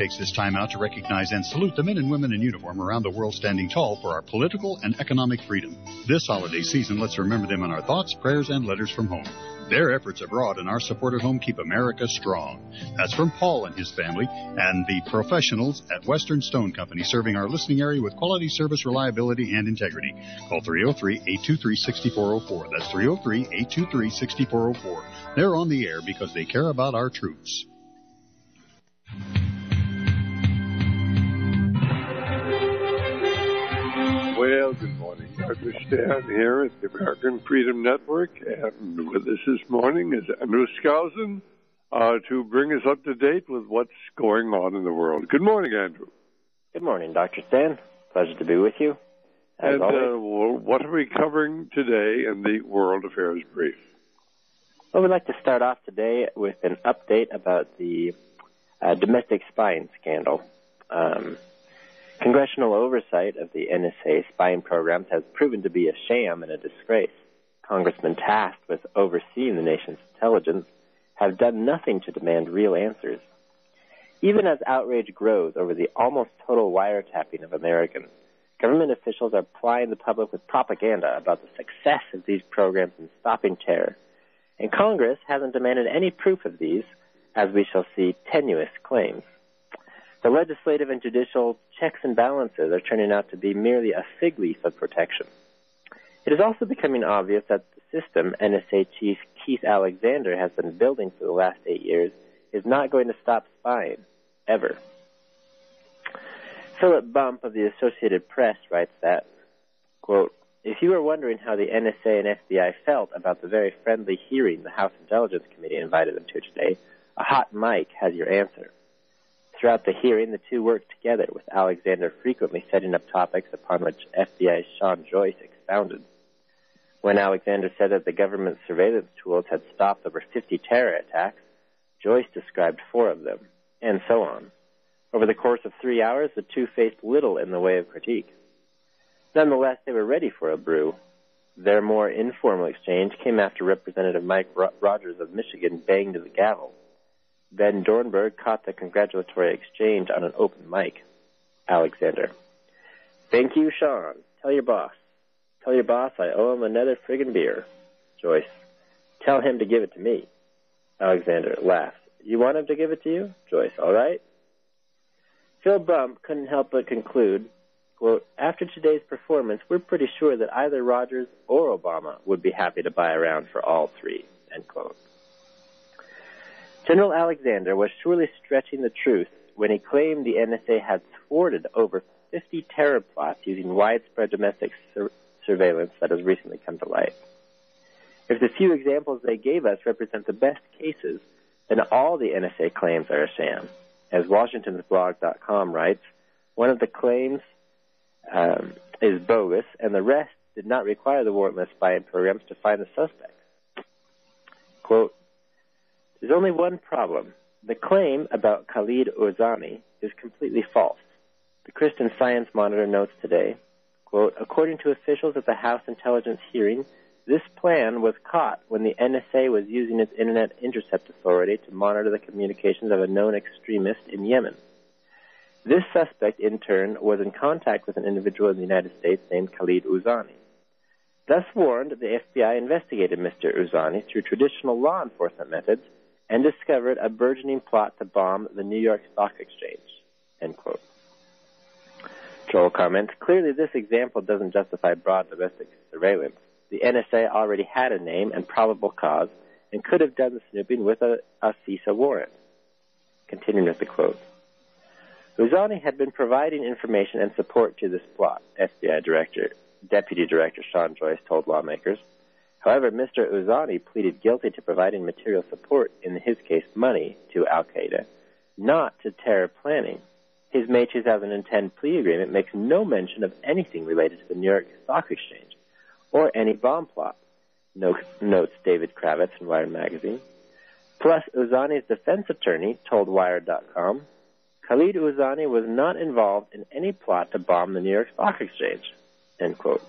takes this time out to recognize and salute the men and women in uniform around the world standing tall for our political and economic freedom. This holiday season, let's remember them in our thoughts, prayers, and letters from home. Their efforts abroad and our support at home keep America strong. That's from Paul and his family and the professionals at Western Stone Company, serving our listening area with quality service, reliability, and integrity. Call 303-823-6404. That's 303-823-6404. They're on the air because they care about our troops. Well, good morning. Dr. Stan here at the American Freedom Network, and with us this morning is Andrew Skousen to bring us up to date with what's going on in the world. Good morning, Andrew. Good morning, Dr. Stan. Pleasure to be with you. And what are we covering today in the World Affairs Brief? Well, we'd like to start off today with an update about the domestic spying scandal. Congressional oversight of the NSA spying programs has proven to be a sham and a disgrace. Congressmen tasked with overseeing the nation's intelligence have done nothing to demand real answers. Even as outrage grows over the almost total wiretapping of Americans, government officials are plying the public with propaganda about the success of these programs in stopping terror. And Congress hasn't demanded any proof of these, as we shall see tenuous claims. The legislative and judicial checks and balances are turning out to be merely a fig leaf of protection. It is also becoming obvious that the system NSA Chief Keith Alexander has been building for the last 8 years is not going to stop spying, ever. Philip Bump of the Associated Press writes that, quote, "If you are wondering how the NSA and FBI felt about the very friendly hearing the House Intelligence Committee invited them to today, a hot mic has your answer. Throughout the hearing, the two worked together, with Alexander frequently setting up topics upon which FBI's Sean Joyce expounded. When Alexander said that the government's surveillance tools had stopped over 50 terror attacks, Joyce described 4 of them, and so on. Over the course of 3 hours, the two faced little in the way of critique. Nonetheless, they were ready for a brew. Their more informal exchange came after Representative Mike Rogers of Michigan banged the gavel. Ben Dornberg caught the congratulatory exchange on an open mic. Alexander: Thank you, Sean. Tell your boss. Tell your boss I owe him another friggin' beer. Joyce: Tell him to give it to me. Alexander laughs. You want him to give it to you? Joyce: All right. Phil Bump couldn't help but conclude, quote, after today's performance, we're pretty sure that either Rogers or Obama would be happy to buy around for all 3, end quote. General Alexander was surely stretching the truth when he claimed the NSA had thwarted over 50 terror plots using widespread domestic surveillance that has recently come to light. If the few examples they gave us represent the best cases, then all the NSA claims are a sham. As Washington'sBlog.com writes, one of the claims is bogus, and the rest did not require the warrantless spying programs to find the suspects. Quote, there's only one problem. The claim about Khalid Ouzani is completely false. The Christian Science Monitor notes today, quote, according to officials at the House Intelligence hearing, this plan was caught when the NSA was using its Internet Intercept Authority to monitor the communications of a known extremist in Yemen. This suspect, in turn, was in contact with an individual in the United States named Khalid Ouzani. Thus warned, the FBI investigated Mr. Ouzani through traditional law enforcement methods and discovered a burgeoning plot to bomb the New York Stock Exchange, end quote. Joel comments, clearly this example doesn't justify broad domestic surveillance. The NSA already had a name and probable cause and could have done the snooping with a CISA warrant. Continuing with the quote. Ouzani had been providing information and support to this plot, FBI Deputy Director Sean Joyce told lawmakers. However, Mr. Ouzani pleaded guilty to providing material support, in his case money, to al-Qaeda, not to terror planning. His May 2010 plea agreement makes no mention of anything related to the New York Stock Exchange or any bomb plot, notes David Kravitz in Wired magazine. Plus, Ouzani's defense attorney told Wired.com, Khalid Ouzani was not involved in any plot to bomb the New York Stock Exchange, end quote.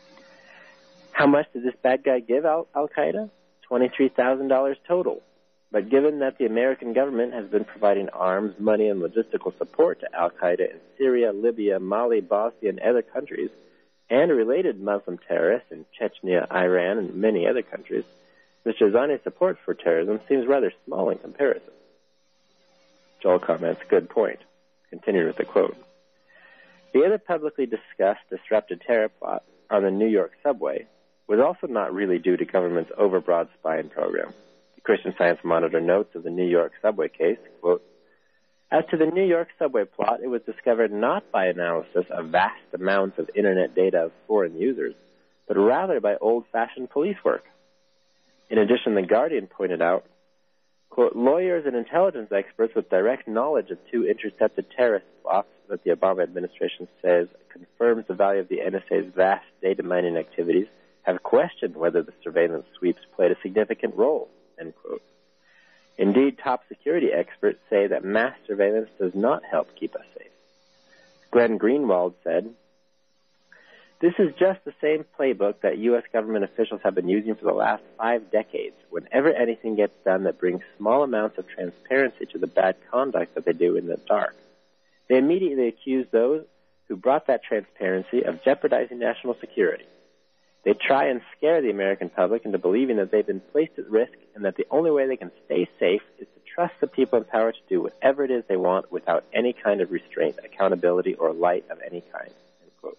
How much did this bad guy give al-Qaeda? $23,000 total. But given that the American government has been providing arms, money, and logistical support to al-Qaeda in Syria, Libya, Mali, Bosnia, and other countries, and related Muslim terrorists in Chechnya, Iran, and many other countries, Mr. Zani's support for terrorism seems rather small in comparison. Joel comments, good point. Continued with the quote. The other publicly discussed disrupted terror plot on the New York subway was also not really due to government's overbroad spying program. The Christian Science Monitor notes of the New York subway case, quote, as to the New York subway plot, it was discovered not by analysis of vast amounts of Internet data of foreign users, but rather by old-fashioned police work. In addition, The Guardian pointed out, quote, lawyers and intelligence experts with direct knowledge of two intercepted terrorist plots that the Obama administration says confirms the value of the NSA's vast data mining activities have questioned whether the surveillance sweeps played a significant role, end quote. Indeed, top security experts say that mass surveillance does not help keep us safe. Glenn Greenwald said, this is just the same playbook that U.S. government officials have been using for the last 5 decades. Whenever anything gets done that brings small amounts of transparency to the bad conduct that they do in the dark, they immediately accuse those who brought that transparency of jeopardizing national security. They try and scare the American public into believing that they've been placed at risk and that the only way they can stay safe is to trust the people in power to do whatever it is they want without any kind of restraint, accountability, or light of any kind. End quote.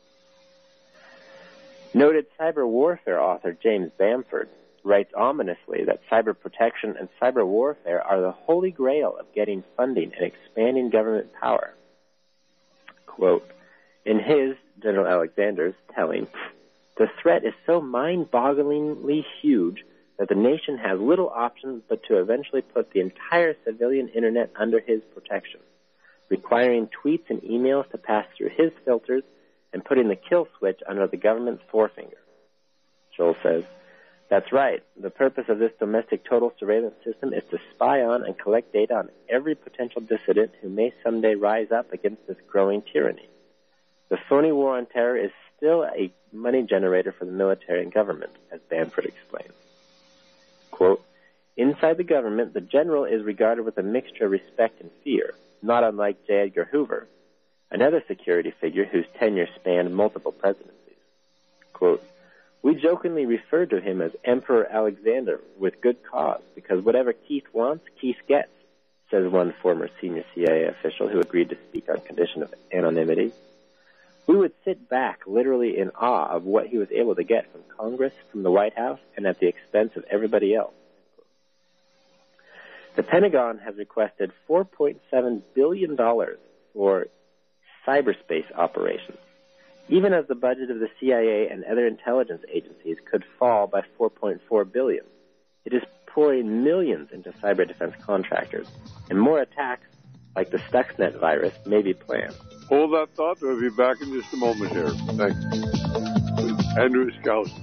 Noted cyber warfare author James Bamford writes ominously that cyber protection and cyber warfare are the holy grail of getting funding and expanding government power. Quote, in his, General Alexander's, telling, the threat is so mind-bogglingly huge that the nation has little options but to eventually put the entire civilian Internet under his protection, requiring tweets and emails to pass through his filters and putting the kill switch under the government's forefinger. Joel says, that's right. The purpose of this domestic total surveillance system is to spy on and collect data on every potential dissident who may someday rise up against this growing tyranny. The phony war on terror is still a money generator for the military and government, as Bamford explains. Quote, inside the government, the general is regarded with a mixture of respect and fear, not unlike J. Edgar Hoover, another security figure whose tenure spanned multiple presidencies. Quote, we jokingly refer to him as Emperor Alexander with good cause, because whatever Keith wants, Keith gets, says one former senior CIA official who agreed to speak on condition of anonymity. We would sit back literally in awe of what he was able to get from Congress, from the White House, and at the expense of everybody else. The Pentagon has requested $4.7 billion for cyberspace operations, even as the budget of the CIA and other intelligence agencies could fall by $4.4 billion. It is pouring millions into cyber defense contractors, and more attacks like the Stuxnet virus may be planned. Hold that thought. We'll be back in just a moment here. Thanks. Andrew Skousen.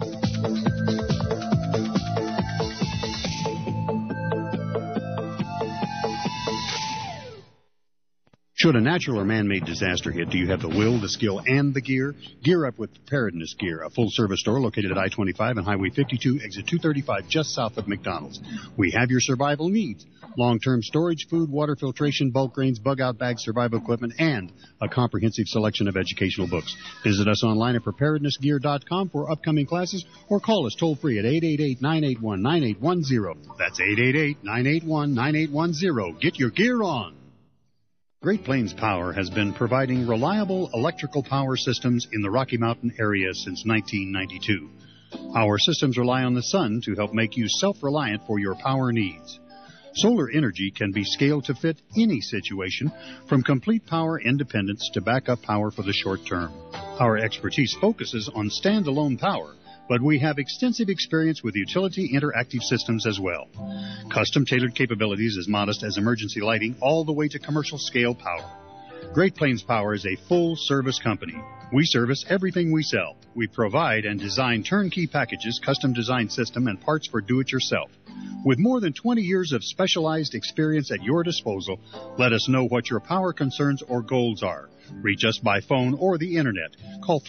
Should a natural or man-made disaster hit, do you have the will, the skill, and the gear? Gear up with Preparedness Gear, a full-service store located at I-25 and Highway 52, exit 235, just south of McDonald's. We have your survival needs. Long-term storage, food, water filtration, bulk grains, bug-out bags, survival equipment, and a comprehensive selection of educational books. Visit us online at preparednessgear.com for upcoming classes or call us toll-free at 888-981-9810. That's 888-981-9810. Get your gear on. Great Plains Power has been providing reliable electrical power systems in the Rocky Mountain area since 1992. Our systems rely on the sun to help make you self-reliant for your power needs. Solar energy can be scaled to fit any situation, from complete power independence to backup power for the short term. Our expertise focuses on standalone power, but we have extensive experience with utility interactive systems as well. Custom-tailored capabilities as modest as emergency lighting all the way to commercial-scale power. Great Plains Power is a full-service company. We service everything we sell. We provide and design turnkey packages, custom design system, and parts for do-it-yourself. With more than 20 years of specialized experience at your disposal, let us know what your power concerns or goals are. Reach us by phone or the Internet. Call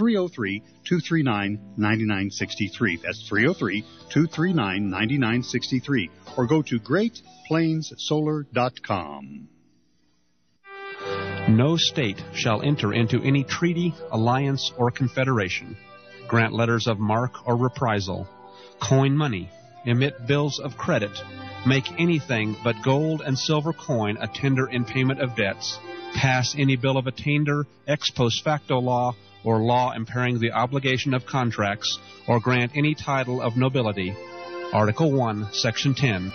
303-239-9963. That's 303-239-9963. Or go to GreatPlainsSolar.com. No state shall enter into any treaty, alliance, or confederation, grant letters of marque or reprisal, coin money, emit bills of credit, make anything but gold and silver coin a tender in payment of debts, pass any bill of attainder, ex post facto law, or law impairing the obligation of contracts, or grant any title of nobility. Article 1, Section 10.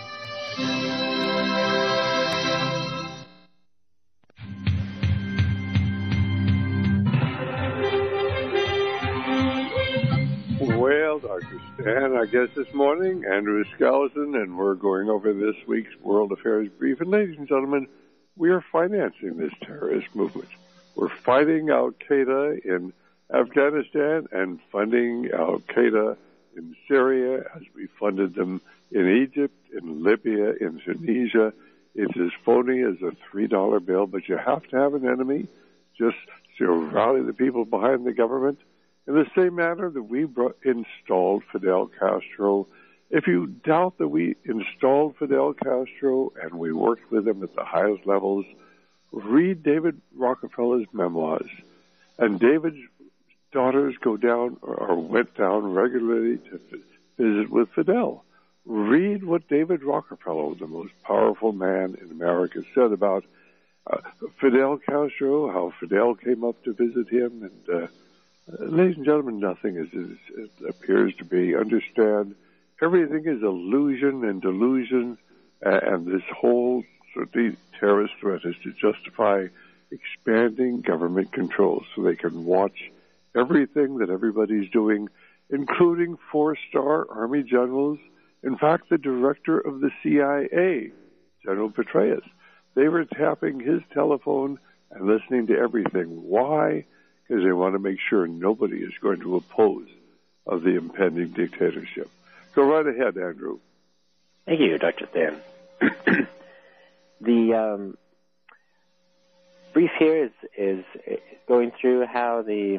Well, Dr. Stan, our guest this morning, Andrew Skousen, and we're going over this week's World Affairs Brief. And ladies and gentlemen, we are financing this terrorist movement. We're fighting Al-Qaeda in Afghanistan and funding Al-Qaeda in Syria as we funded them in Egypt, in Libya, in Tunisia. It's as phony as a $3 bill, but you have to have an enemy just to rally the people behind the government. In the same manner that we installed Fidel Castro, if you doubt that we installed Fidel Castro and we worked with him at the highest levels, read David Rockefeller's memoirs. And David's daughters go down or went down regularly to visit with Fidel. Read what David Rockefeller, the most powerful man in America, said about Fidel Castro, how Fidel came up to visit him, and ladies and gentlemen, nothing as it appears to be. Understand, everything is illusion and delusion, and this whole sort of terrorist threat is to justify expanding government control so they can watch everything that everybody's doing, including four-star Army generals. In fact, the director of the CIA, General Petraeus, they were tapping his telephone and listening to everything. Why? Because they want to make sure nobody is going to oppose of the impending dictatorship. Go right ahead, Andrew. Thank you, Dr. Stan. The brief here is going through how the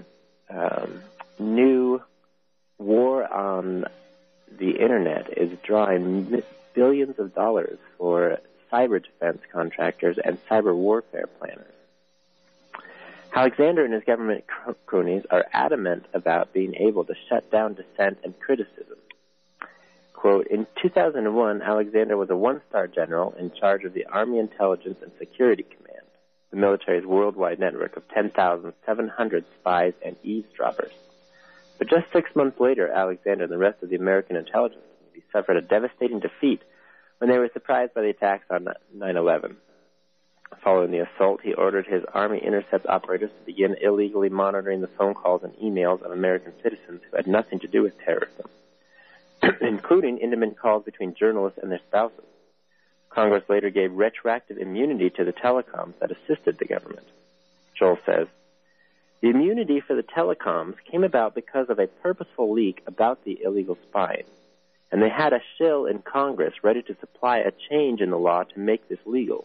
new war on the Internet is drawing billions of dollars for cyber defense contractors and cyber warfare planners. Alexander and his government cronies are adamant about being able to shut down dissent and criticism. Quote, in 2001, Alexander was a one-star general in charge of the Army Intelligence and Security Command, the military's worldwide network of 10,700 spies and eavesdroppers. But just 6 months later, Alexander and the rest of the American intelligence community suffered a devastating defeat when they were surprised by the attacks on 9/11. Following the assault, he ordered his Army intercept operators to begin illegally monitoring the phone calls and emails of American citizens who had nothing to do with terrorism, including intimate calls between journalists and their spouses. Congress later gave retroactive immunity to the telecoms that assisted the government. Joel says, the immunity for the telecoms came about because of a purposeful leak about the illegal spying, and they had a shill in Congress ready to supply a change in the law to make this legal.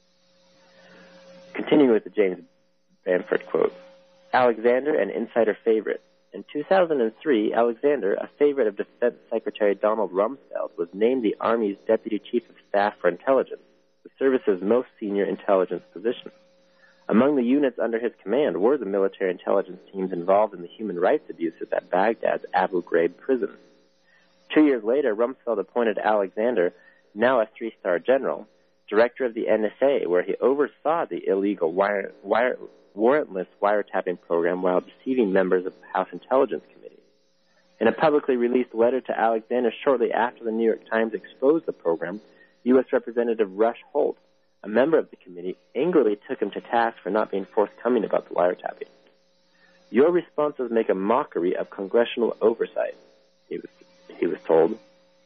Continuing with the James Bamford quote, Alexander, an insider favorite. In 2003, Alexander, a favorite of Defense Secretary Donald Rumsfeld, was named the Army's Deputy Chief of Staff for Intelligence, the service's most senior intelligence position. Among the units under his command were the military intelligence teams involved in the human rights abuses at Baghdad's Abu Ghraib prison. 2 years later, Rumsfeld appointed Alexander, now a three-star general, director of the NSA, where he oversaw the illegal warrantless wiretapping program while deceiving members of the House Intelligence Committee. In a publicly released letter to Alexander shortly after the New York Times exposed the program, U.S. Representative Rush Holt, a member of the committee, angrily took him to task for not being forthcoming about the wiretapping. Your responses make a mockery of congressional oversight, he was told.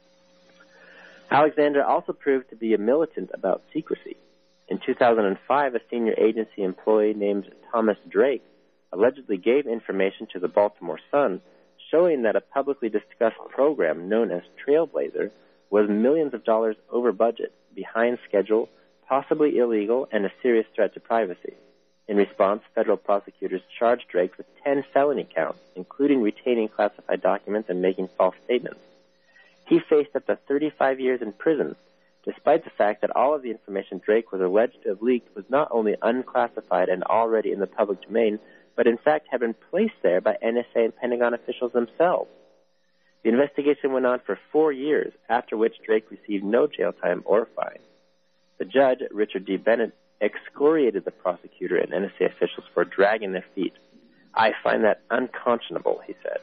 Alexander also proved to be a militant about secrecy. In 2005, a senior agency employee named Thomas Drake allegedly gave information to the Baltimore Sun showing that a publicly discussed program known as Trailblazer was millions of dollars over budget, behind schedule, possibly illegal, and a serious threat to privacy. In response, federal prosecutors charged Drake with 10 felony counts, including retaining classified documents and making false statements. He faced up to 35 years in prison, despite the fact that all of the information Drake was alleged to have leaked was not only unclassified and already in the public domain, but in fact had been placed there by NSA and Pentagon officials themselves. The investigation went on for 4 years, after which Drake received no jail time or fine. The judge, Richard D. Bennett, excoriated the prosecutor and NSA officials for dragging their feet. "I find that unconscionable," he said.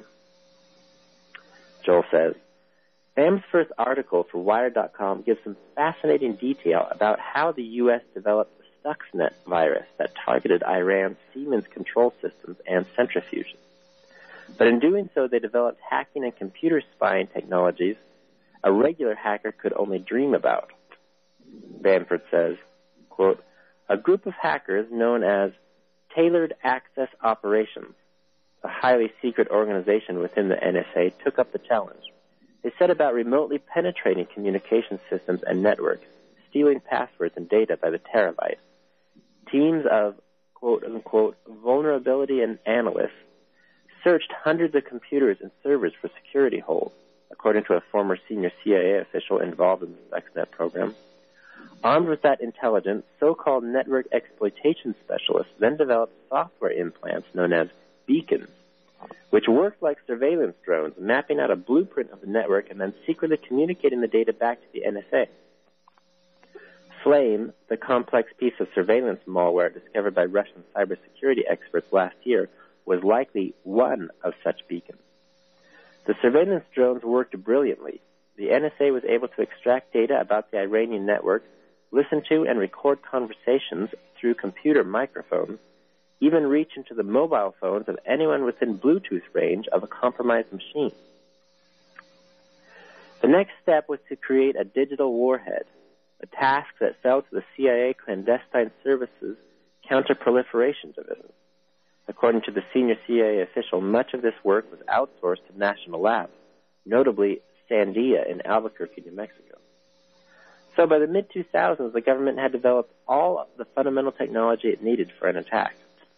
Joel says, BAM's first article for Wired.com gives some fascinating detail about how the U.S. developed the Stuxnet virus that targeted Iran's Siemens control systems and centrifuges. But in doing so, they developed hacking and computer spying technologies a regular hacker could only dream about. Bamford says, quote, "A group of hackers known as Tailored Access Operations, a highly secret organization within the NSA, took up the challenge. They set about remotely penetrating communication systems and networks, stealing passwords and data by the terabyte. Teams of, quote-unquote, vulnerability and analysts searched hundreds of computers and servers for security holes, according to a former senior CIA official involved in the Stuxnet program. Armed with that intelligence, so-called network exploitation specialists then developed software implants known as beacons, which worked like surveillance drones, mapping out a blueprint of the network and then secretly communicating the data back to the NSA. Flame, the complex piece of surveillance malware discovered by Russian cybersecurity experts last year, was likely one of such beacons. The surveillance drones worked brilliantly. The NSA was able to extract data about the Iranian network, listen to and record conversations through computer microphones, even reach into the mobile phones of anyone within Bluetooth range of a compromised machine. The next step was to create a digital warhead, a task that fell to the CIA clandestine services counter-proliferation division. According to the senior CIA official, much of this work was outsourced to national labs, notably Sandia in Albuquerque, New Mexico. So by the mid-2000s, the government had developed all of the fundamental technology it needed for an attack.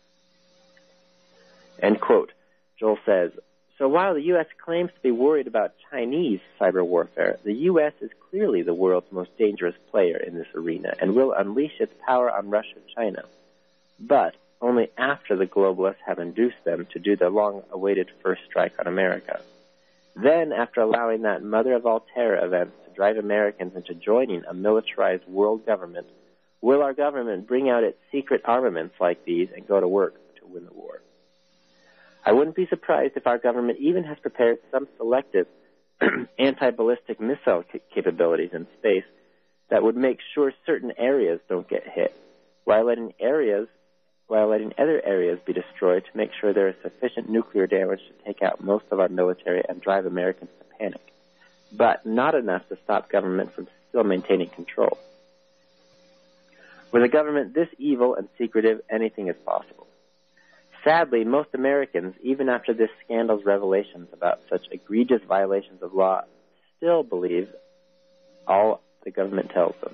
End quote. Joel says, so while the U.S. claims to be worried about Chinese cyber warfare, the U.S. is clearly the world's most dangerous player in this arena and will unleash its power on Russia and China, but only after the globalists have induced them to do their long-awaited first strike on America. Then, after allowing that mother of all terror events to drive Americans into joining a militarized world government, will our government bring out its secret armaments like these and go to work to win the war? I wouldn't be surprised if our government even has prepared some selective anti-ballistic missile capabilities in space that would make sure certain areas don't get hit, while letting other areas be destroyed to make sure there is sufficient nuclear damage to take out most of our military and drive Americans to panic, but not enough to stop government from still maintaining control. With a government this evil and secretive, anything is possible. Sadly, most Americans, even after this scandal's revelations about such egregious violations of law, still believe all the government tells them.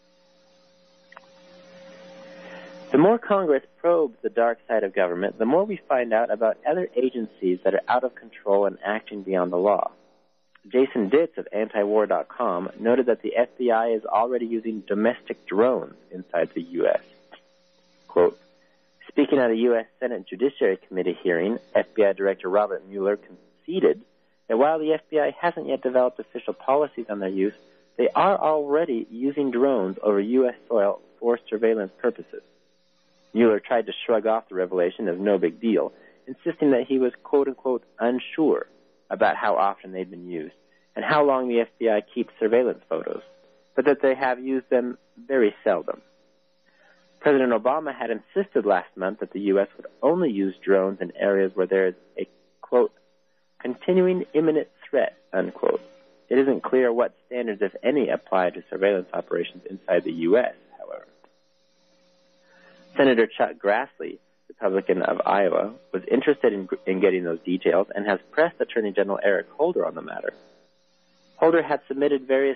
The more Congress probes the dark side of government, the more we find out about other agencies that are out of control and acting beyond the law. Jason Ditz of Antiwar.com noted that the FBI is already using domestic drones inside the U.S. Quote, speaking at a U.S. Senate Judiciary Committee hearing, FBI Director Robert Mueller conceded that while the FBI hasn't yet developed official policies on their use, they are already using drones over U.S. soil for surveillance purposes. Mueller tried to shrug off the revelation as no big deal, insisting that he was, quote-unquote, unsure about how often they'd been used and how long the FBI keeps surveillance photos, but that they have used them very seldom. President Obama had insisted last month that the U.S. would only use drones in areas where there is a, quote, continuing imminent threat, unquote. It isn't clear what standards, if any, apply to surveillance operations inside the U.S., however. Senator Chuck Grassley, Republican of Iowa, was interested in getting those details and has pressed Attorney General Eric Holder on the matter. Holder had submitted various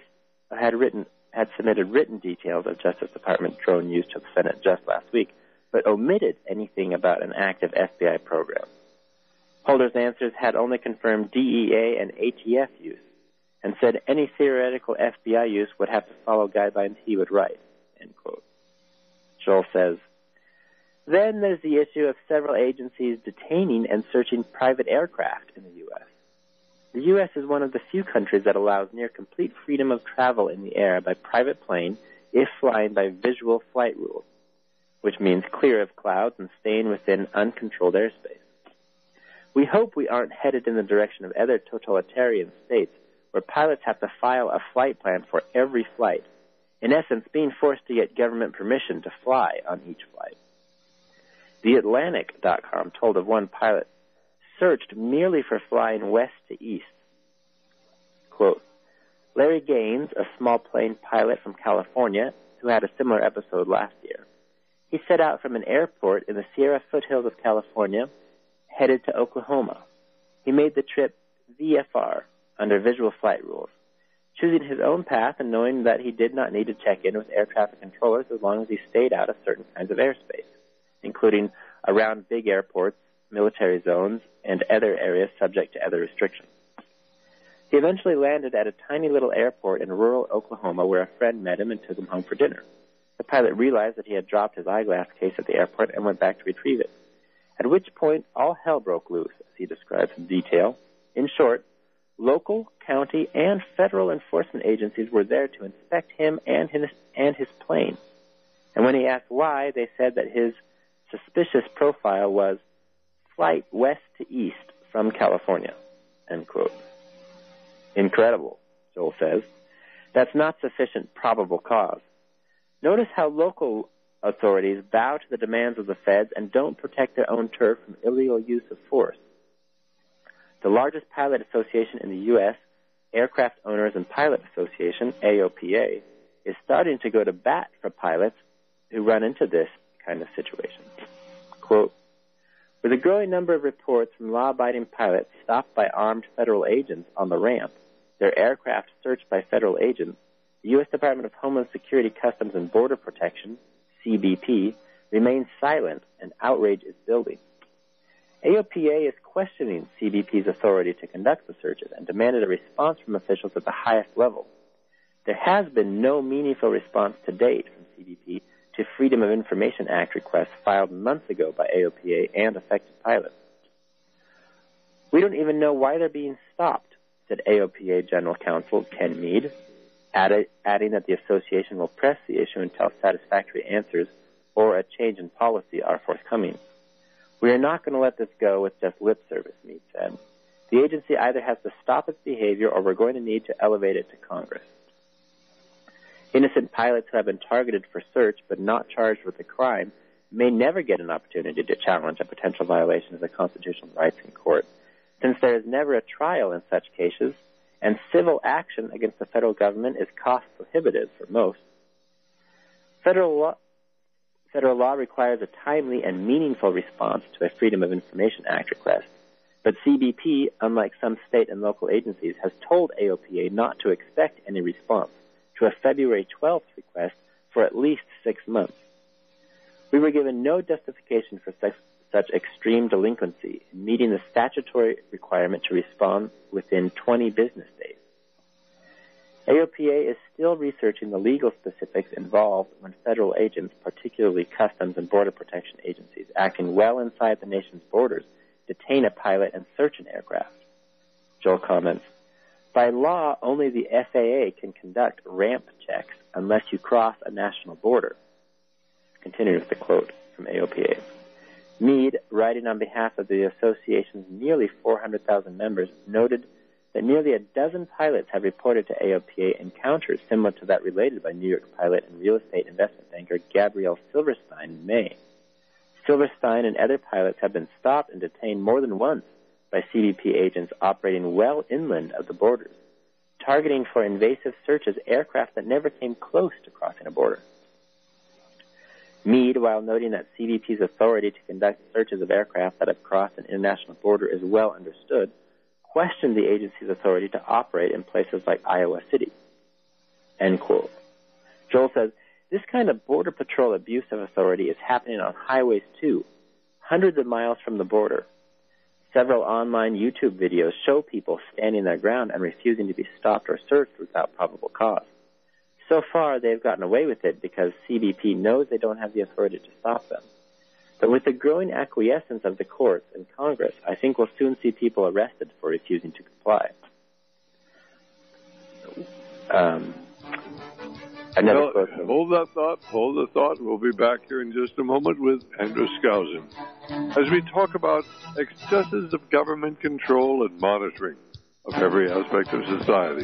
had submitted written details of Justice Department drone use to the Senate just last week, but omitted anything about an active FBI program. Holder's answers had only confirmed DEA and ATF use, and said any theoretical FBI use would have to follow guidelines he would write, end quote. Joel says, then there's the issue of several agencies detaining and searching private aircraft in the U.S. The U.S. is one of the few countries that allows near complete freedom of travel in the air by private plane if flying by visual flight rules, which means clear of clouds and staying within uncontrolled airspace. We hope we aren't headed in the direction of other totalitarian states where pilots have to file a flight plan for every flight, in essence being forced to get government permission to fly on each flight. TheAtlantic.com told of one pilot searched merely for flying west to east. Quote, Larry Gaines, a small plane pilot from California who had a similar episode last year, he set out from an airport in the Sierra foothills of California, headed to Oklahoma. He made the trip VFR, under visual flight rules, choosing his own path and knowing that he did not need to check in with air traffic controllers as long as he stayed out of certain kinds of airspace, including around big airports, military zones, and other areas subject to other restrictions. He eventually landed at a tiny little airport in rural Oklahoma where a friend met him and took him home for dinner. The pilot realized that he had dropped his eyeglass case at the airport and went back to retrieve it, at which point all hell broke loose, as he describes in detail. In short, local, county, and federal enforcement agencies were there to inspect him and his plane. And when he asked why, they said that his suspicious profile was flight west to east from California, end quote. Incredible, Joel says. That's not sufficient probable cause. Notice how local authorities bow to the demands of the feds and don't protect their own turf from illegal use of force. The largest pilot association in the U.S., Aircraft Owners and Pilot Association, AOPA, is starting to go to bat for pilots who run into this kind of situation. Quote, with a growing number of reports from law-abiding pilots stopped by armed federal agents on the ramp, their aircraft searched by federal agents, the U.S. Department of Homeland Security, Customs and Border Protection, CBP, remains silent and outrage is building. AOPA is questioning CBP's authority to conduct the searches and demanded a response from officials at the highest level. There has been no meaningful response to date from CBP to Freedom of Information Act requests filed months ago by AOPA and affected pilots. We don't even know why they're being stopped, said AOPA General Counsel Ken Mead, adding that the association will press the issue until satisfactory answers or a change in policy are forthcoming. We are not going to let this go with just lip service, Meade said. The agency either has to stop its behavior or we're going to need to elevate it to Congress. Innocent pilots who have been targeted for search but not charged with a crime may never get an opportunity to challenge a potential violation of their constitutional rights in court, since there is never a trial in such cases, and civil action against the federal government is cost prohibitive for most. Federal law requires a timely and meaningful response to a Freedom of Information Act request, but CBP, unlike some state and local agencies, has told AOPA not to expect any response to a February 12th request for at least 6 months. We were given no justification for such extreme delinquency in meeting the statutory requirement to respond within 20 business days. AOPA is still researching the legal specifics involved when federal agents, particularly Customs and Border Protection agencies, acting well inside the nation's borders, detain a pilot and search an aircraft. Joel comments, by law, only the FAA can conduct ramp checks unless you cross a national border. Continuing with the quote from AOPA. Meade, writing on behalf of the association's nearly 400,000 members, noted that nearly a dozen pilots have reported to AOPA encounters similar to that related by New York pilot and real estate investment banker Gabrielle Silverstein in May. Silverstein and other pilots have been stopped and detained more than once by CBP agents operating well inland of the borders, targeting for invasive searches aircraft that never came close to crossing a border. Meade, while noting that CBP's authority to conduct searches of aircraft that have crossed an international border is well understood, questioned the agency's authority to operate in places like Iowa City. end quote. Joel says, this kind of Border Patrol abuse of authority is happening on highways too, hundreds of miles from the border. Several online YouTube videos show people standing their ground and refusing to be stopped or searched without probable cause. So far, they've gotten away with it because CBP knows they don't have the authority to stop them. But with the growing acquiescence of the courts and Congress, I think we'll soon see people arrested for refusing to comply. Hold that thought. We'll be back here in just a moment with Andrew Skousen as we talk about excesses of government control and monitoring of every aspect of society.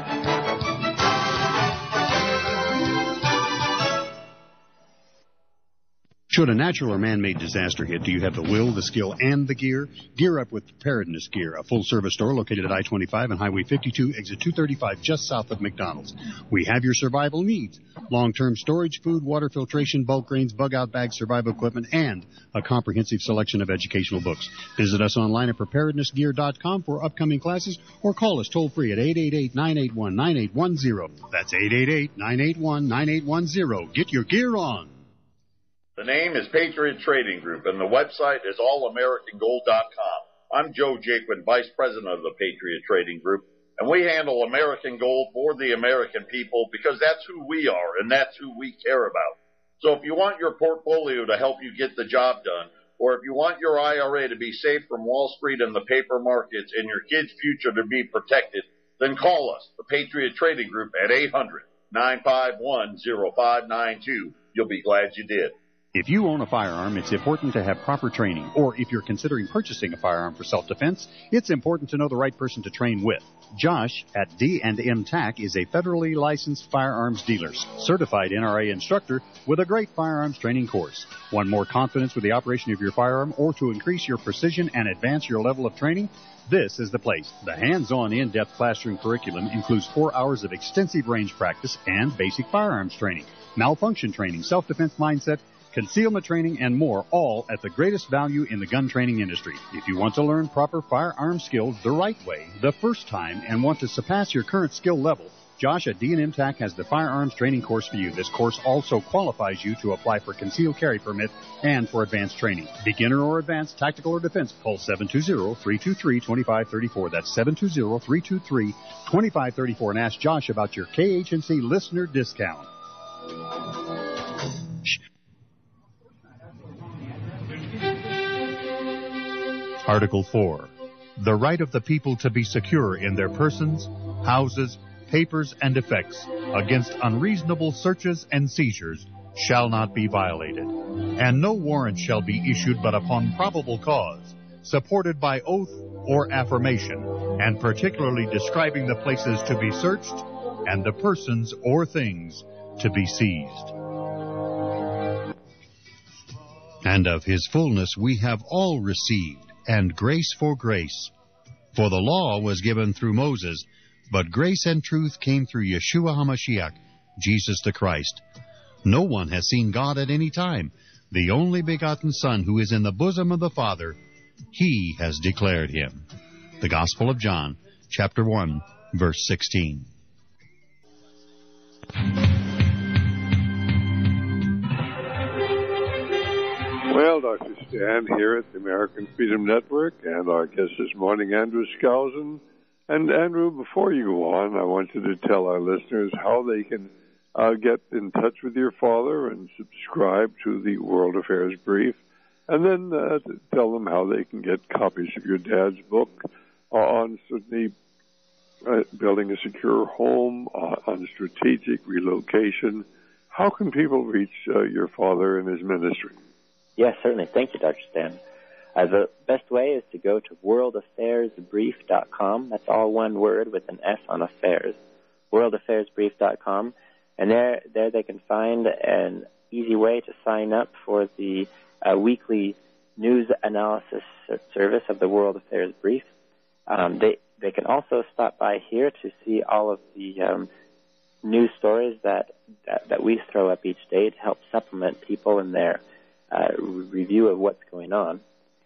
Should a natural or man-made disaster hit, do you have the will, the skill, and the gear? Gear up with Preparedness Gear, a full-service store located at I-25 and Highway 52, exit 235, just south of McDonald's. We have your survival needs: long-term storage, food, water filtration, bulk grains, bug-out bags, survival equipment, and a comprehensive selection of educational books. Visit us online at preparednessgear.com for upcoming classes, or call us toll-free at 888-981-9810. That's 888-981-9810. Get your gear on. The name is Patriot Trading Group, and the website is allamericangold.com. I'm Joe Jaquin, Vice President of the Patriot Trading Group, and we handle American gold for the American people because that's who we are and that's who we care about. So if you want your portfolio to help you get the job done, or if you want your IRA to be safe from Wall Street and the paper markets and your kids' future to be protected, then call us, the Patriot Trading Group, at 800-951-0592. You'll be glad you did. If you own a firearm, it's important to have proper training. Or if you're considering purchasing a firearm for self-defense, it's important to know the right person to train with. Josh at D&M TAC is a federally licensed firearms dealer, certified NRA instructor with a great firearms training course. Want more confidence with the operation of your firearm or to increase your precision and advance your level of training? This is the place. The hands-on, in-depth classroom curriculum includes 4 hours of extensive range practice and basic firearms training, malfunction training, self-defense mindset, concealment training, and more, all at the greatest value in the gun training industry. If you want to learn proper firearm skills the right way, the first time, and want to surpass your current skill level, Josh at D&M TAC has the firearms training course for you. This course also qualifies you to apply for concealed carry permit and for advanced training. Beginner or advanced, tactical or defense, call 720-323-2534. That's 720-323-2534, and ask Josh about your KHNC listener discount. Article 4. The right of the people to be secure in their persons, houses, papers, and effects against unreasonable searches and seizures shall not be violated, and no warrant shall be issued but upon probable cause, supported by oath or affirmation, and particularly describing the places to be searched and the persons or things to be seized. And of his fullness we have all received, and grace for grace. For the law was given through Moses, but grace and truth came through Yeshua HaMashiach, Jesus the Christ. No one has seen God at any time. The only begotten Son, who is in the bosom of the Father, He has declared Him. The Gospel of John, chapter 1, verse 16. Well, Dr. Stan here at the American Freedom Network, and our guest this morning, Andrew Skousen. And Andrew, before you go on, I want you to tell our listeners how they can get in touch with your father and subscribe to the World Affairs Brief, and then tell them how they can get copies of your dad's book on certainly building a secure home, on strategic relocation. How can people reach your father and his ministry? Yes, certainly. Thank you, Dr. Stan. The best way is to go to worldaffairsbrief.com. That's all one word with an S on affairs. worldaffairsbrief.com. And there they can find an easy way to sign up for the weekly news analysis service of the World Affairs Brief. They can also stop by here to see all of the news stories that we throw up each day to help supplement people in their review of what's going on.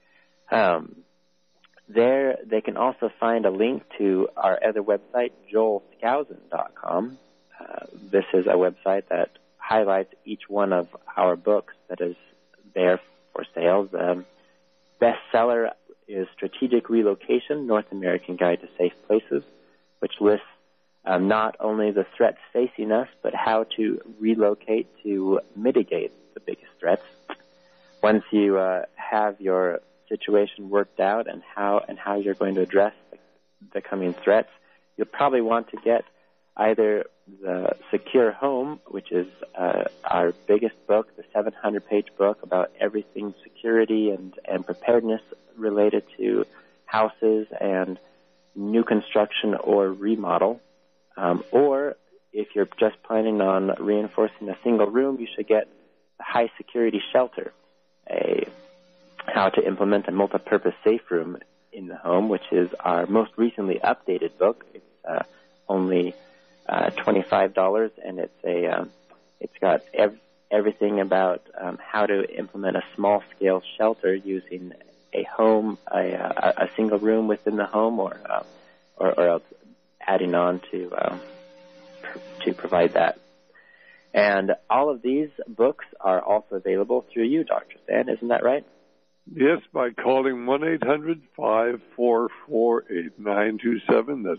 There they can also find a link to our other website, joelskousen.com. This is a website that highlights each one of our books that is there for sale. The bestseller is Strategic Relocation, North American Guide to Safe Places, which lists not only the threats facing us, but how to relocate to mitigate the biggest threats. Once you have your situation worked out and how you're going to address the coming threats, you'll probably want to get either the Secure Home, which is our biggest book, the 700-page book about everything security and preparedness related to houses and new construction or remodel. Or if you're just planning on reinforcing a single room, you should get the High Security Shelter, how to implement a multi-purpose safe room in the home, which is our most recently updated book. It's only $25, and it's got everything about how to implement a small-scale shelter using a home, a single room within the home, or else adding on to provide that. And all of these books are also available through you, Dr. Stan, isn't that right? Yes, by calling 1-800-544-8927. That's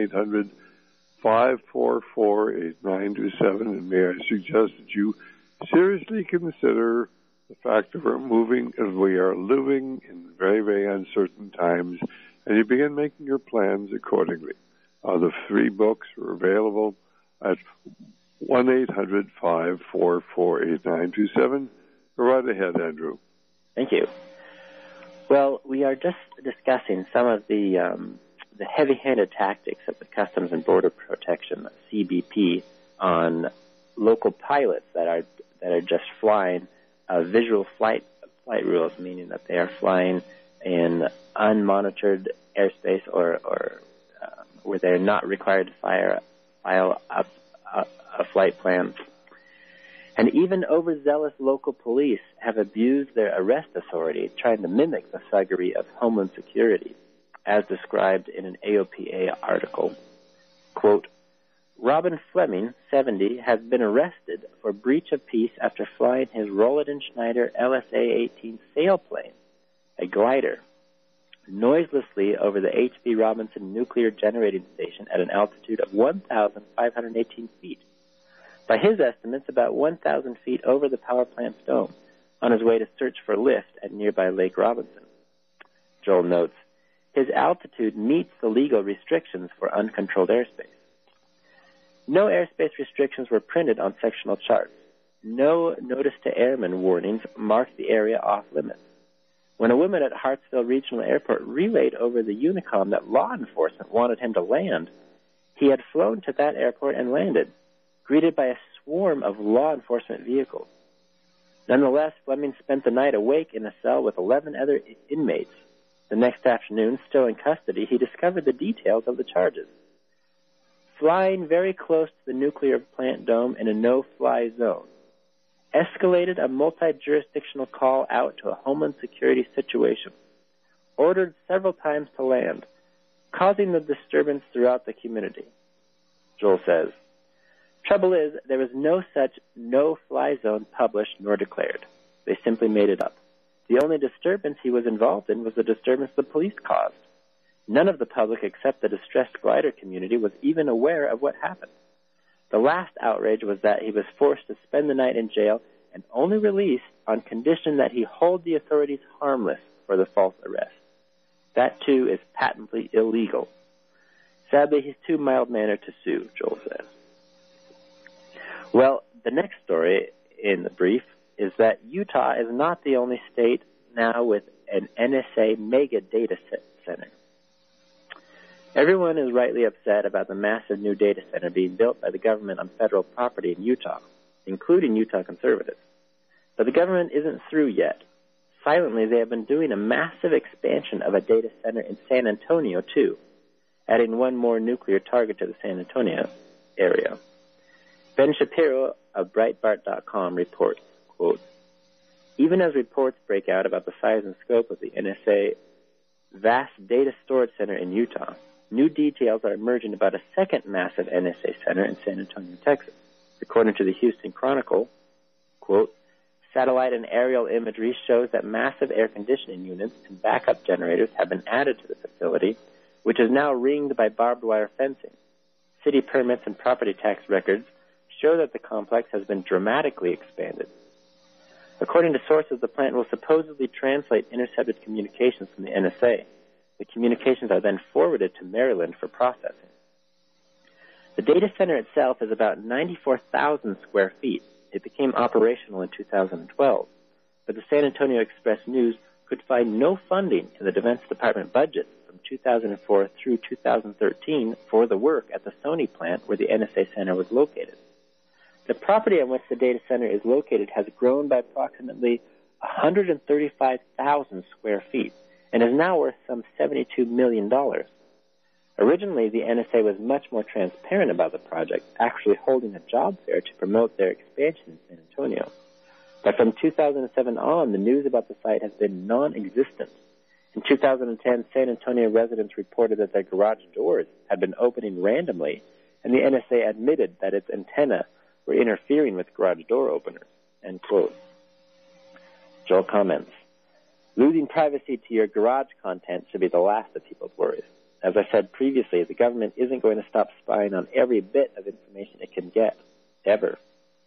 1-800-544-8927. And may I suggest that you seriously consider the fact that we're moving, as we are living in very, very uncertain times, and you begin making your plans accordingly. The 3 books are available at 1-800-544-8927. Go right ahead, Andrew. Thank you. Well, we are just discussing some of the heavy-handed tactics of the Customs and Border Protection, CBP, on local pilots that are just flying visual flight rules, meaning that they are flying in unmonitored airspace or where they're not required to file a flight plan. And even overzealous local police have abused their arrest authority, trying to mimic the thuggery of Homeland Security, as described in an AOPA article. Quote, Robin Fleming, 70, has been arrested for breach of peace after flying his Roland & Schneider LSA-18 sailplane, a glider, noiselessly over the H.B. Robinson Nuclear Generating Station at an altitude of 1,518 feet. By his estimates, about 1,000 feet over the power plant's dome, on his way to search for lift at nearby Lake Robinson. Joel notes, his altitude meets the legal restrictions for uncontrolled airspace. No airspace restrictions were printed on sectional charts. No notice to airmen warnings marked the area off limits. When a woman at Hartsville Regional Airport relayed over the Unicom that law enforcement wanted him to land, he had flown to that airport and landed, greeted by a swarm of law enforcement vehicles. Nonetheless, Fleming spent the night awake in a cell with 11 other inmates. The next afternoon, still in custody, he discovered the details of the charges. Flying very close to the nuclear plant dome in a no-fly zone. Escalated a multi-jurisdictional call out to a Homeland Security situation. Ordered several times to land, causing the disturbance throughout the community. Joel says, trouble is, there was no such no-fly zone published nor declared. They simply made it up. The only disturbance he was involved in was the disturbance the police caused. None of the public except the distressed glider community was even aware of what happened. The last outrage was that he was forced to spend the night in jail and only released on condition that he hold the authorities harmless for the false arrest. That, too, is patently illegal. Sadly, he's too mild-mannered to sue, Joel says. Well, the next story in the brief is that Utah is not the only state now with an NSA mega data center. Everyone is rightly upset about the massive new data center being built by the government on federal property in Utah, including Utah conservatives. But the government isn't through yet. Silently, they have been doing a massive expansion of a data center in San Antonio, too, adding one more nuclear target to the San Antonio area. Ben Shapiro of Breitbart.com reports, quote, even as reports break out about the size and scope of the NSA vast data storage center in Utah, new details are emerging about a second massive NSA center in San Antonio, Texas. According to the Houston Chronicle, quote, satellite and aerial imagery shows that massive air conditioning units and backup generators have been added to the facility, which is now ringed by barbed wire fencing. City permits and property tax records show that the complex has been dramatically expanded. According to sources, the plant will supposedly translate intercepted communications from the NSA. The communications are then forwarded to Maryland for processing. The data center itself is about 94,000 square feet. It became operational in 2012, but the San Antonio Express News could find no funding in the Defense Department budget from 2004 through 2013 for the work at the Sony plant where the NSA center was located. The property on which the data center is located has grown by approximately 135,000 square feet and is now worth some $72 million. Originally, the NSA was much more transparent about the project, actually holding a job fair to promote their expansion in San Antonio. But from 2007 on, the news about the site has been non-existent. In 2010, San Antonio residents reported that their garage doors had been opening randomly, and the NSA admitted that its antenna were interfering with garage door openers, end quote. Joel comments, losing privacy to your garage content should be the last of people's worries. As I said previously, the government isn't going to stop spying on every bit of information it can get, ever.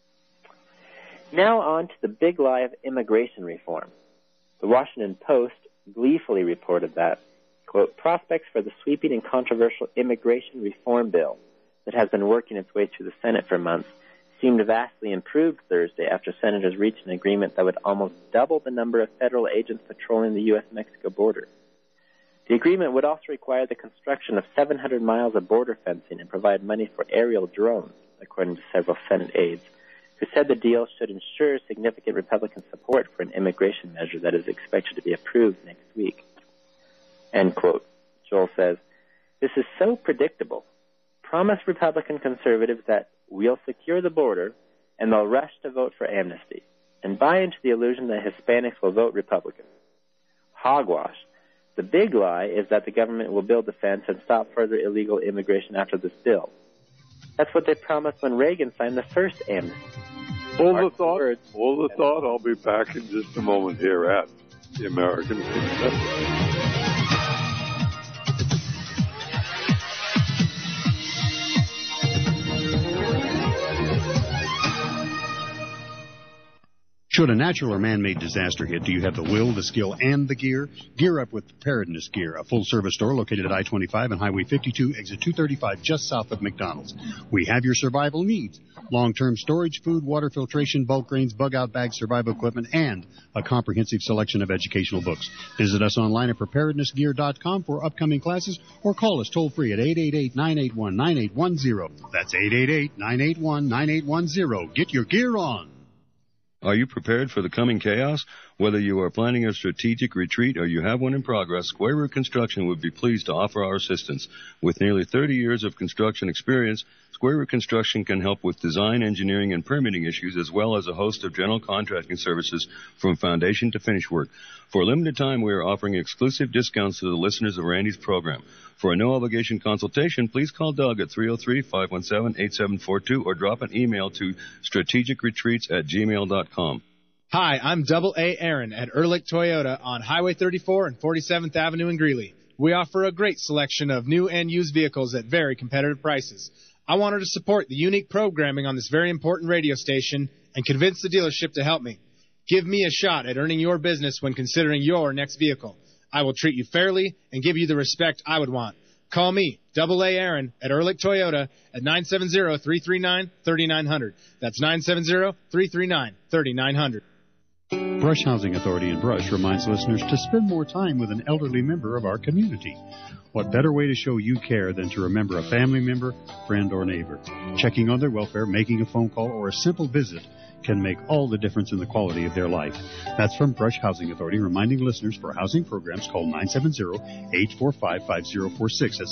Now on to the big lie of immigration reform. The Washington Post gleefully reported that, quote, prospects for the sweeping and controversial immigration reform bill that has been working its way through the Senate for months seemed vastly improved Thursday after senators reached an agreement that would almost double the number of federal agents patrolling the U.S.-Mexico border. The agreement would also require the construction of 700 miles of border fencing and provide money for aerial drones, according to several Senate aides, who said the deal should ensure significant Republican support for an immigration measure that is expected to be approved next week. End quote. Joel says, this is so predictable. Promise Republican conservatives that we'll secure the border and they'll rush to vote for amnesty and buy into the illusion that Hispanics will vote Republican. Hogwash. The big lie is that the government will build the fence and stop further illegal immigration after this bill. That's what they promised when Reagan signed the first amnesty. Hold the thought. I'll be back in just a moment here at the American Freedom Network. Should a natural or man-made disaster hit, do you have the will, the skill, and the gear? Gear up with Preparedness Gear, a full-service store located at I-25 and Highway 52, exit 235, just south of McDonald's. We have your survival needs. Long-term storage, food, water filtration, bulk grains, bug-out bags, survival equipment, and a comprehensive selection of educational books. Visit us online at preparednessgear.com for upcoming classes or call us toll-free at 888-981-9810. That's 888-981-9810. Get your gear on. Are you prepared for the coming chaos? Whether you are planning a strategic retreat or you have one in progress, Square Root Construction would be pleased to offer our assistance. With nearly 30 years of construction experience, Square Root Construction can help with design, engineering, and permitting issues, as well as a host of general contracting services from foundation to finish work. For a limited time, we are offering exclusive discounts to the listeners of Randy's program. For a no-obligation consultation, please call Doug at 303-517-8742 or drop an email to strategicretreats@gmail.com. Hi, I'm Double A Aaron at Ehrlich Toyota on Highway 34 and 47th Avenue in Greeley. We offer a great selection of new and used vehicles at very competitive prices. I wanted to support the unique programming on this very important radio station and convince the dealership to help me. Give me a shot at earning your business when considering your next vehicle. I will treat you fairly and give you the respect I would want. Call me, Double A Aaron, at Ehrlich Toyota at 970-339-3900. That's 970-339-3900. Brush Housing Authority in Brush reminds listeners to spend more time with an elderly member of our community. What better way to show you care than to remember a family member, friend, or neighbor? Checking on their welfare, making a phone call, or a simple visit can make all the difference in the quality of their life. That's from Brush Housing Authority, reminding listeners for housing programs, call 970-845-5046. That's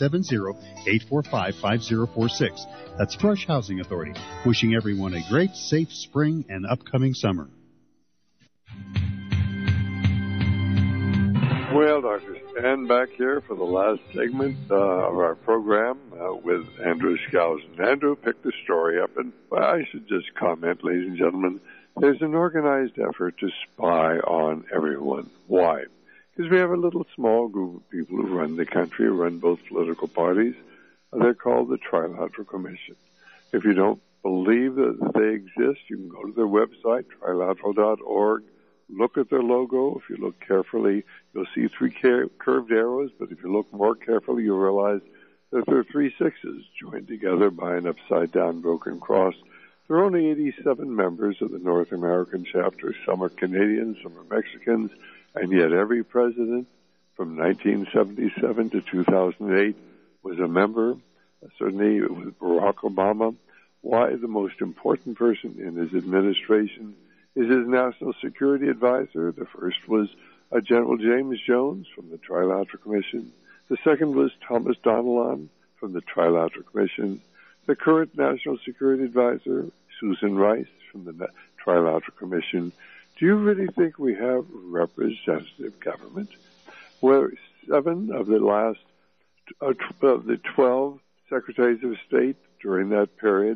970-845-5046. That's Brush Housing Authority, wishing everyone a great, safe spring and upcoming summer. Well, Dr. Stan back here for the last segment of our program with Andrew Skousen. Andrew picked the story up, and I should just comment, ladies and gentlemen, there's an organized effort to spy on everyone. Why? Because we have a little small group of people who run the country, who run both political parties. They're called the Trilateral Commission. If you don't believe that they exist, you can go to their website, trilateral.org. Look at their logo. If you look carefully, you'll see three curved arrows, but if you look more carefully, you'll realize that there are 3 sixes joined together by an upside-down broken cross. There are only 87 members of the North American chapter. Some are Canadians, some are Mexicans, and yet every president from 1977 to 2008 was a member, certainly with Barack Obama. Why? The most important person in his administration is his national security advisor. The first was General James Jones from the Trilateral Commission. The second was Thomas Donilon from the Trilateral Commission. The current national security advisor, Susan Rice from the Trilateral Commission. Do you really think we have representative government? Where 7 of the last of the 12 secretaries of state during that period,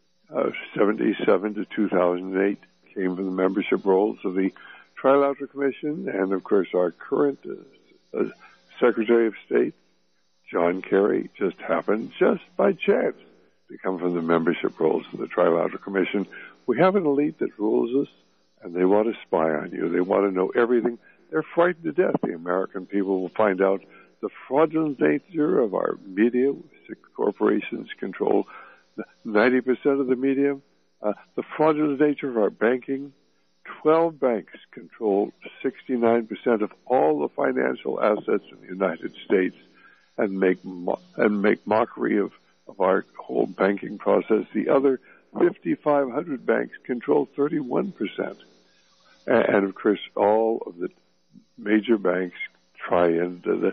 77 to 2008, came from the membership roles of the Trilateral Commission, and of course our current Secretary of State, John Kerry, just happened, just by chance, to come from the membership roles of the Trilateral Commission. We have an elite that rules us, and they want to spy on you. They want to know everything. They're frightened to death. The American people will find out the fraudulent nature of our media. 6 corporations control 90% of the media. The fraudulent nature of our banking. 12 banks control 69% of all the financial assets in the United States and make mockery of our whole banking process. The other 5,500 banks control 31%. And of course, all of the major banks tie into the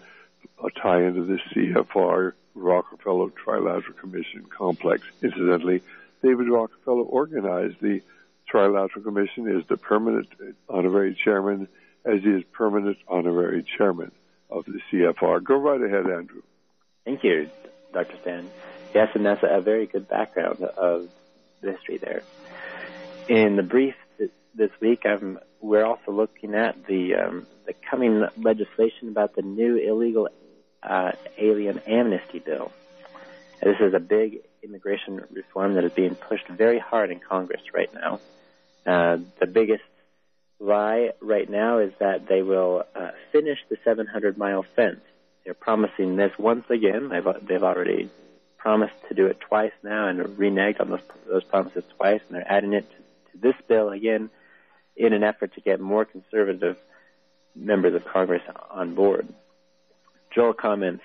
CFR Rockefeller Trilateral Commission complex. Incidentally, David Rockefeller organized the Trilateral Commission, is the permanent honorary chairman, as he is permanent honorary chairman of the CFR. Go right ahead, Andrew. Thank you, Dr. Stan. Yes, and that's a very good background of the history there. In the brief this week, we're also looking at the coming legislation about the new illegal alien amnesty bill. This is a big immigration reform that is being pushed very hard in Congress right now. The biggest lie right now is that they will finish the 700-mile fence. They're promising this once again. They've already promised to do it twice now and reneged on those promises twice, and they're adding it to this bill again in an effort to get more conservative members of Congress on board. Joel comments,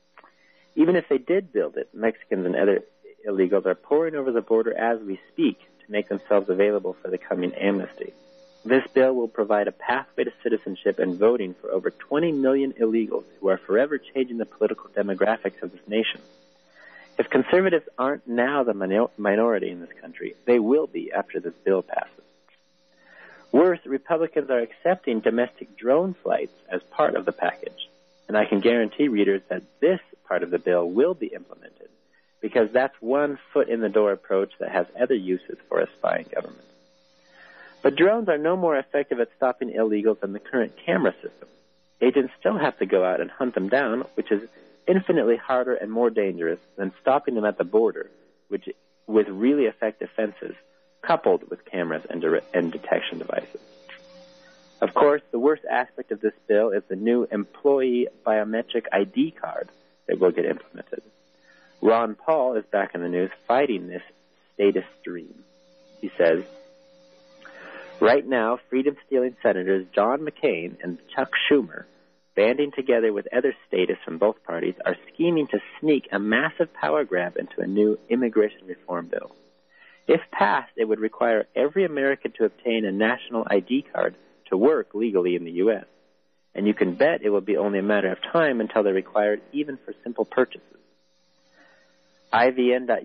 even if they did build it, Mexicans and other illegals are pouring over the border as we speak to make themselves available for the coming amnesty. This bill will provide a pathway to citizenship and voting for over 20 million illegals who are forever changing the political demographics of this nation. If conservatives aren't now the minority in this country, they will be after this bill passes. Worse, Republicans are accepting domestic drone flights as part of the package. And I can guarantee readers that this part of the bill will be implemented because that's one foot-in-the-door approach that has other uses for a spying government. But drones are no more effective at stopping illegals than the current camera system. Agents still have to go out and hunt them down, which is infinitely harder and more dangerous than stopping them at the border, which with really effective fences coupled with cameras and detection devices. Of course, the worst aspect of this bill is the new employee biometric ID card that will get implemented. Ron Paul is back in the news fighting this statist dream. He says, right now, freedom-stealing senators John McCain and Chuck Schumer, banding together with other statists from both parties, are scheming to sneak a massive power grab into a new immigration reform bill. If passed, it would require every American to obtain a national ID card to work legally in the U.S. And you can bet it will be only a matter of time until they're required even for simple purchases.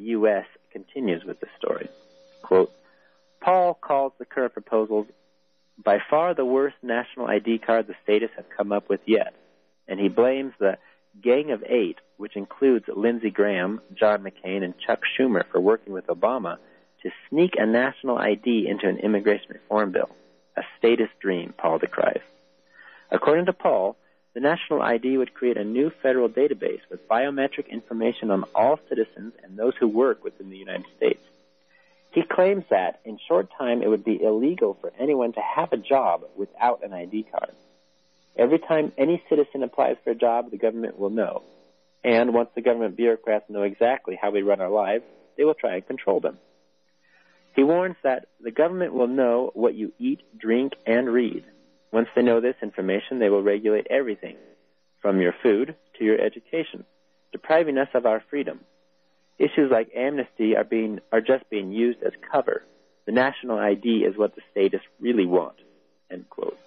IVN.US continues with the story. Quote, Paul calls the current proposals by far the worst national ID card the statists have come up with yet, and he blames the Gang of Eight, which includes Lindsey Graham, John McCain, and Chuck Schumer, for working with Obama to sneak a national ID into an immigration reform bill. A statist dream, Paul decries. According to Paul, the national ID would create a new federal database with biometric information on all citizens and those who work within the United States. He claims that, in short time, it would be illegal for anyone to have a job without an ID card. Every time any citizen applies for a job, the government will know. And once the government bureaucrats know exactly how we run our lives, they will try and control them. He warns that the government will know what you eat, drink, and read. Once they know this information, they will regulate everything, from your food to your education, depriving us of our freedom. Issues like amnesty are just being used as cover. The national ID is what the statists really want, end quote.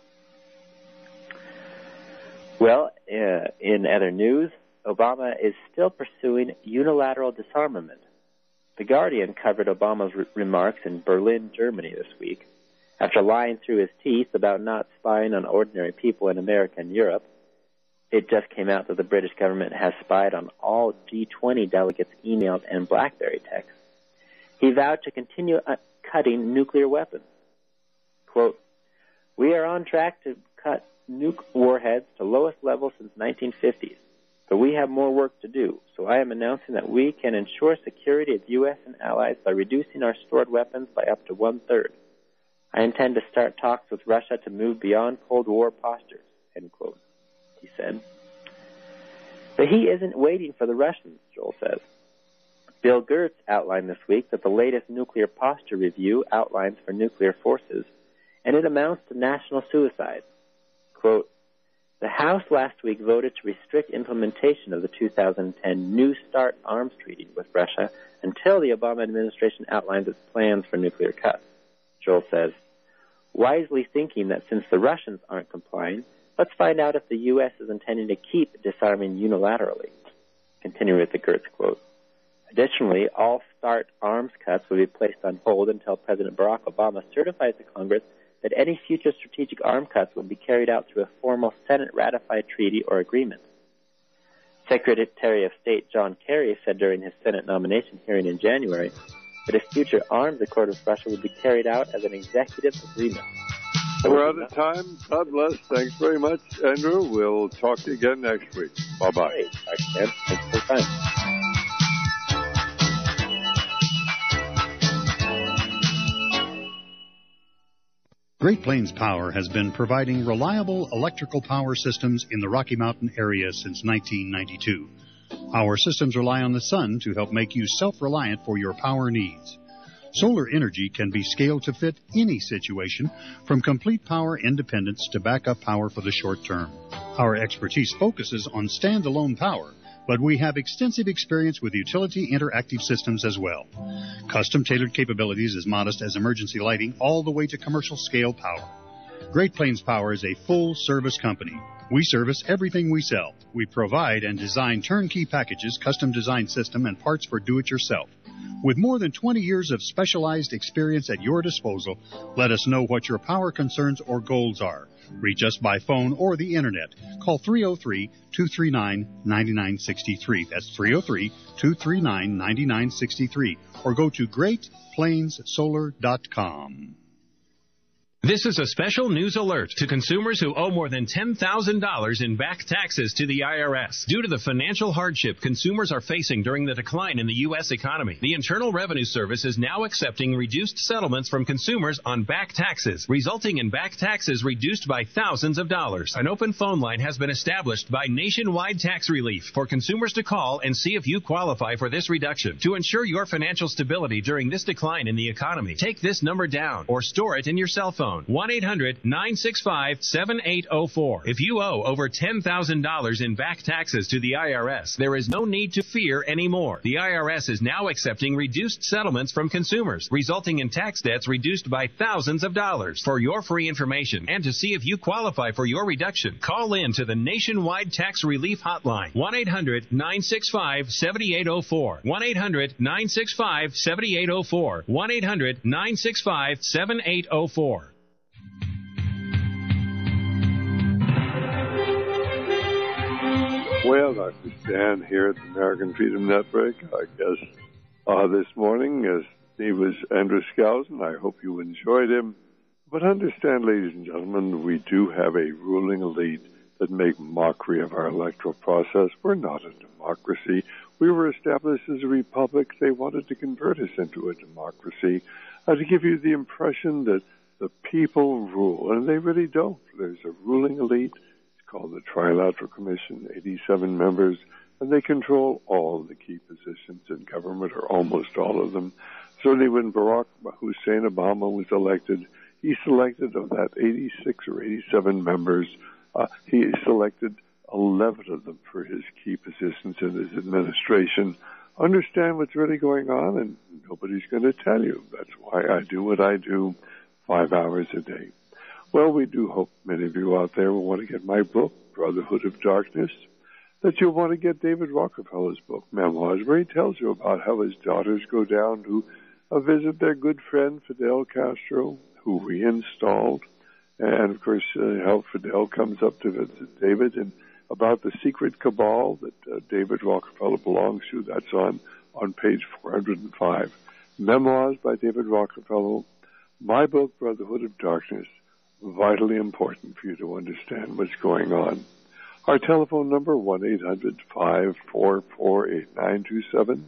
Well, in other news, Obama is still pursuing unilateral disarmament. The Guardian covered Obama's remarks in Berlin, Germany this week. After lying through his teeth about not spying on ordinary people in America and Europe, it just came out that the British government has spied on all G20 delegates' emails and BlackBerry texts. He vowed to continue cutting nuclear weapons. Quote, "We are on track to cut nuke warheads to lowest level since 1950s. But we have more work to do, so I am announcing that we can ensure security of U.S. and allies by reducing our stored weapons by up to 1/3. I intend to start talks with Russia to move beyond Cold War postures," end quote, he said. But he isn't waiting for the Russians, Joel says. Bill Gertz outlined this week that the latest nuclear posture review outlines for nuclear forces, and it amounts to national suicide. Quote, "The House last week voted to restrict implementation of the 2010 New START arms treaty with Russia until the Obama administration outlines its plans for nuclear cuts," Joel says, wisely thinking that since the Russians aren't complying, let's find out if the U.S. is intending to keep disarming unilaterally. Continuing with the Gertz quote. Additionally, all START arms cuts will be placed on hold until President Barack Obama certifies to Congress that any future strategic arms cuts will be carried out through a formal Senate-ratified treaty or agreement. Secretary of State John Kerry said during his Senate nomination hearing in January that a future arms accord with Russia would be carried out as an executive agreement. We're out of time. God bless. Thanks very much, Andrew. We'll talk to you again next week. Bye-bye. Great. Thanks for the time. Great Plains Power has been providing reliable electrical power systems in the Rocky Mountain area since 1992. Our systems rely on the sun to help make you self-reliant for your power needs. Solar energy can be scaled to fit any situation, from complete power independence to backup power for the short term. Our expertise focuses on standalone power, but we have extensive experience with utility interactive systems as well. Custom-tailored capabilities as modest as emergency lighting all the way to commercial-scale power. Great Plains Power is a full-service company. We service everything we sell. We provide and design turnkey packages, custom-designed system, and parts for do-it-yourself. With more than 20 years of specialized experience at your disposal, let us know what your power concerns or goals are. Reach us by phone or the Internet. Call 303-239-9963. That's 303-239-9963. Or go to GreatPlainsSolar.com. This is a special news alert to consumers who owe more than $10,000 in back taxes to the IRS. Due to the financial hardship consumers are facing during the decline in the U.S. economy, the Internal Revenue Service is now accepting reduced settlements from consumers on back taxes, resulting in back taxes reduced by thousands of dollars. An open phone line has been established by Nationwide Tax Relief for consumers to call and see if you qualify for this reduction. To ensure your financial stability during this decline in the economy, take this number down or store it in your cell phone. 1-800-965-7804. If you owe over $10,000 in back taxes to the IRS, there is no need to fear anymore. The IRS is now accepting reduced settlements from consumers, resulting in tax debts reduced by thousands of dollars. For your free information and to see if you qualify for your reduction, call in to the Nationwide Tax Relief Hotline, 1-800-965-7804. 1-800-965-7804. 1-800-965-7804. Well, Dr. Stan here at the American Freedom Network. Our guest this morning he was Andrew Skousen. I hope you enjoyed him. But understand, ladies and gentlemen, we do have a ruling elite that make mockery of our electoral process. We're not a democracy. We were established as a republic. They wanted to convert us into a democracy to give you the impression that the people rule, and they really don't. There's a ruling elite. It's called the Trilateral Commission, 87 members, and they control all the key positions in government, or almost all of them. Certainly when Barack Hussein Obama was elected, he selected of that 86 or 87 members, he selected 11 of them for his key positions in his administration. Understand what's really going on, and nobody's going to tell you. That's why I do what I do 5 hours a day. Well, we do hope many of you out there will want to get my book, Brotherhood of Darkness, that you'll want to get David Rockefeller's book, Memoirs, where he tells you about how his daughters go down to visit their good friend Fidel Castro, who reinstalled, and of course how Fidel comes up to visit David, and about the secret cabal that David Rockefeller belongs to. That's on page 405. Memoirs by David Rockefeller. My book, Brotherhood of Darkness, vitally important for you to understand what's going on. Our telephone number, 1-800-544-8927,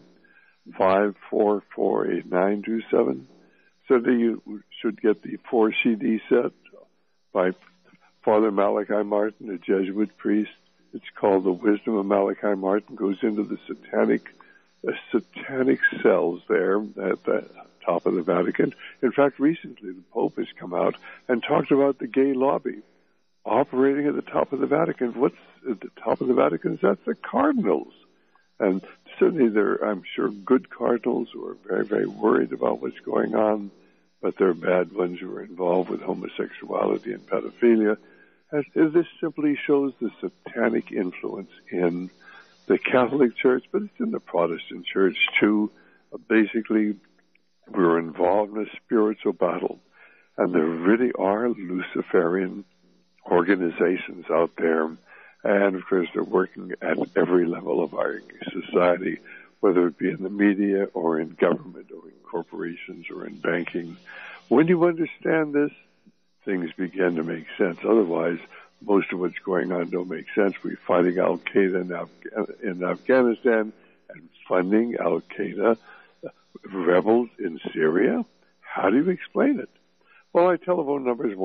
544-8927. Certainly you should get the 4 CD set by Father Malachi Martin, a Jesuit priest. It's called The Wisdom of Malachi Martin. Goes into the satanic cells there at the top of the Vatican. In fact, recently the Pope has come out and talked about the gay lobby operating at the top of the Vatican. What's at the top of the Vatican? That's the cardinals. And certainly they're, I'm sure, good cardinals who are very, very worried about what's going on, but they're bad ones who are involved with homosexuality and pedophilia. And this simply shows the satanic influence in the Catholic Church, but it's in the Protestant Church too. Basically, we're involved in a spiritual battle, and there really are Luciferian organizations out there, and of course they're working at every level of our society, whether it be in the media or in government or in corporations or in banking. When you understand this, things begin to make sense. Otherwise, most of what's going on don't make sense. We're fighting Al-Qaeda in Afghanistan and funding Al-Qaeda rebels in Syria. How do you explain it? Well, my telephone number is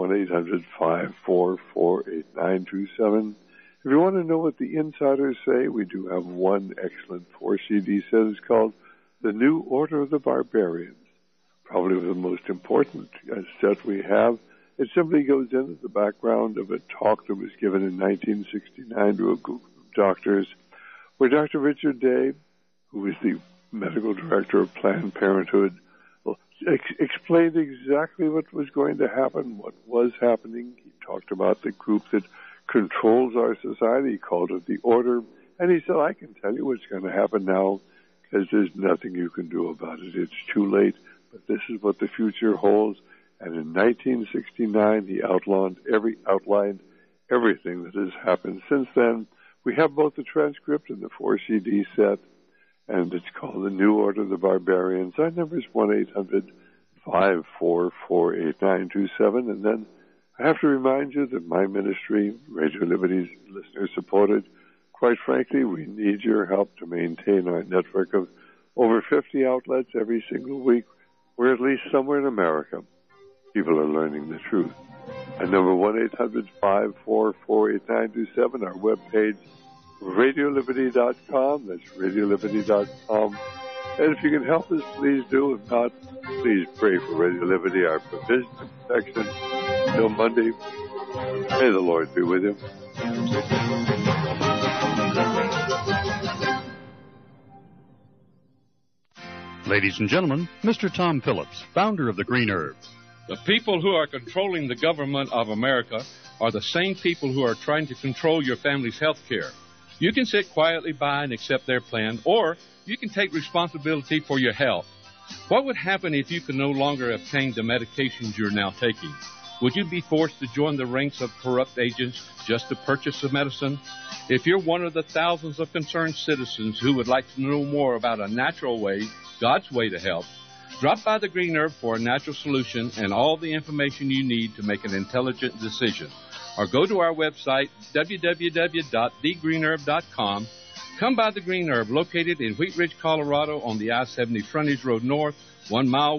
1-800-544-8927. If you want to know what the insiders say, we do have one excellent 4 CD set. It's called The New Order of the Barbarians. Probably the most important set we have. It simply goes into the background of a talk that was given in 1969 to a group of doctors, where Dr. Richard Day, who was the medical director of Planned Parenthood, explained exactly what was going to happen, what was happening. He talked about the group that controls our society. He called it the Order. And he said, I can tell you what's going to happen now, because there's nothing you can do about it. It's too late, but this is what the future holds. And in 1969, he outlined everything that has happened since then. We have both the transcript and the 4 CD set, and it's called The New Order of the Barbarians. Our number is 1-800-544-8927. And then I have to remind you that my ministry, Radio Liberty's listener-supported, quite frankly, we need your help to maintain our network of over 50 outlets every single week, where at least somewhere in America, people are learning the truth. And number 1-800-544-8927, our webpage, RadioLiberty.com. That's RadioLiberty.com. And if you can help us, please do. If not, please pray for Radio Liberty, our provision and protection. Till Monday, may the Lord be with you. Ladies and gentlemen, Mr. Tom Phillips, founder of the Green Herbs. The people who are controlling the government of America are the same people who are trying to control your family's health care. You can sit quietly by and accept their plan, or you can take responsibility for your health. What would happen if you could no longer obtain the medications you're now taking? Would you be forced to join the ranks of corrupt agents just to purchase the medicine? If you're one of the thousands of concerned citizens who would like to know more about a natural way, God's way to help, drop by the Green Herb for a natural solution and all the information you need to make an intelligent decision. Or go to our website, www.thegreenherb.com. Come by the Green Herb, located in Wheat Ridge, Colorado on the I-70 Frontage Road North, 1 mile